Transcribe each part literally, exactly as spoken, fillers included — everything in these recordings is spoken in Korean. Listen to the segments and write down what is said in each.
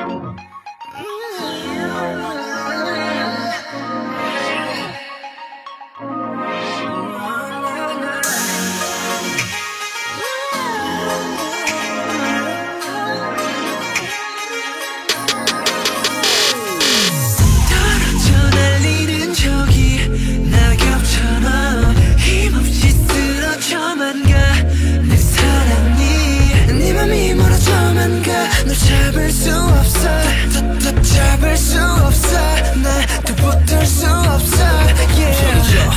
잡을 수 없어, 더 잡을 수 없어, 나도 붙들 수 없어, yeah.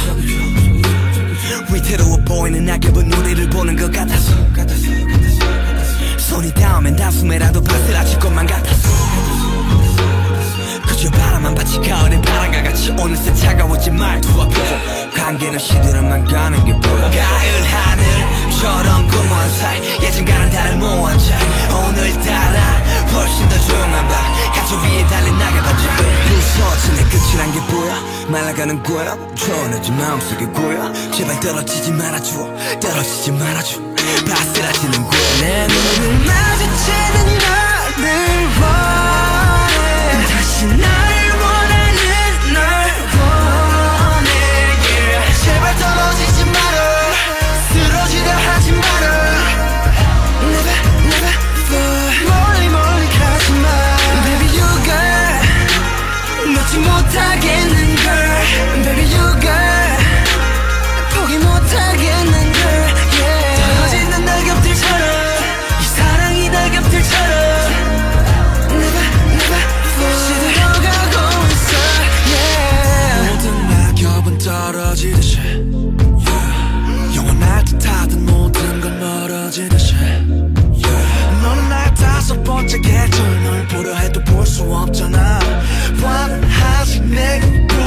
위태로워 보이는 낙엽은 우리를 보는 것 같아서 손이 닿으면 단숨에라도 바스라질 것만 같아서 그저 바람만 받치 가을의 바람과 같이 어느새 차가워진 말투와 표정 관계는 시들어만 가는 게 보여 가을 하늘처럼 공허한 사이 예전과는 다른 모호한 차이 오늘따라 훨씬 더 조용한 밤 가족 위에 달린 낙엽반짝 부서지는 끝이란 게 보여 말라가는 거야 초원해진 마음속에 고여 제발 떨어지지 말아줘 떨어지지 말아줘 바스라지는 거야 내 눈을 마주치는 너를 원해 다시 나를 원하는 널 원해 yeah. 제발 떨어지지 마라 쓰러지려 하지 마라 Never never fall 멀리 멀리 가지마 Baby you girl 놓지 못하겠는 girl Baby you girl 포기 못하겠는 girl yeah. 떨어지는 낙엽들처럼 이 사랑이 낙엽들처럼 Never never fall 시들어가고 있어 yeah. 모든 낙엽은 떨어지듯이 yeah. 영원할 듯하던 모든 건 멀어지듯이 yeah. 너는 날 다섯 번째 계절 널 보려 해도 볼 수 없잖아 환하지 내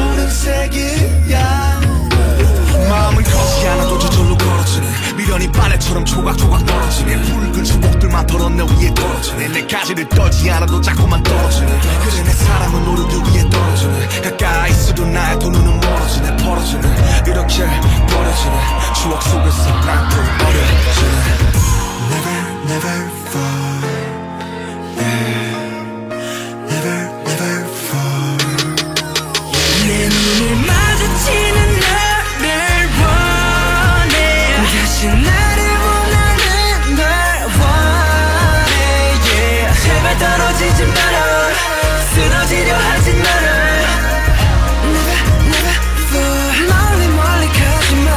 푸른색이야 마음은 커지 않아도 저절로 걸어지네 미련이 바래처럼 조각조각 떨어지네 붉은 추억들만 털어 내 위에 떨어지네 내 가지를 떨지 않아도 자꾸만 떨어지네 그래 내 사랑은 오르드 위에 떨어지네 가까이 있어도 나의 두 눈은 멀어지네 벌어지네 이렇게 버려지네 추억 속에서 난 또 어려지네 Never never fall yeah. Never never fall yeah. 내 눈을 마주치는 너를 원해 다시 나를 원하는 널 원해 yeah. 제발 떨어지지 마라 쓰러지려 하지 마라 Never never fall 멀리 멀리 가지마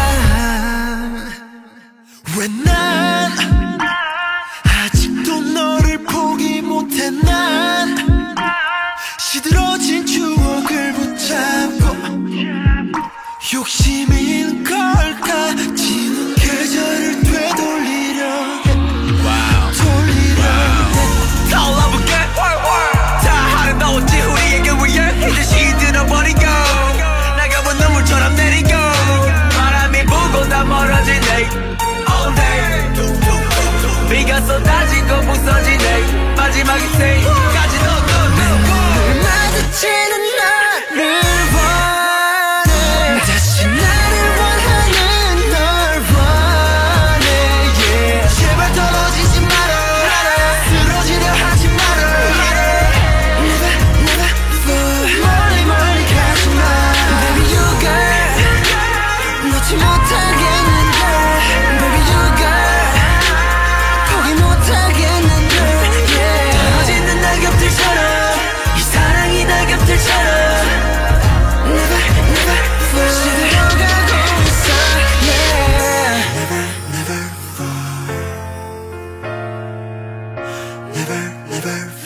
왜 난 아직도 너를 포기 못해 난 시들어진 추억을 붙잡고 욕심인 걸까 지는 계절을 되돌리려 wow. 돌리려 wow. 타올라볼게 다 하나다웠지 우리에게 위해 이제 시들어버리고 나가본 눈물처럼 내리고 바람이 불고 다 멀어지네 all day 비가 쏟아지고 부서지네 마지막에 say 까지 너 눈을 마주치는 나를 원해 다시 나를 원하는 널 원해 yeah. 제발 떨어지지 마라 쓰러지려 하지 마라 Never never fall 멀리 멀리 가지마 Baby you girl 놓지 못하겠는 girl Baby you girl 포기 못하겠는 girl yeah. 떨어지는 낙엽들처럼 이 사랑이 낙엽들처럼 Never never fall 시들어가고 있어 yeah. Never never fall Never never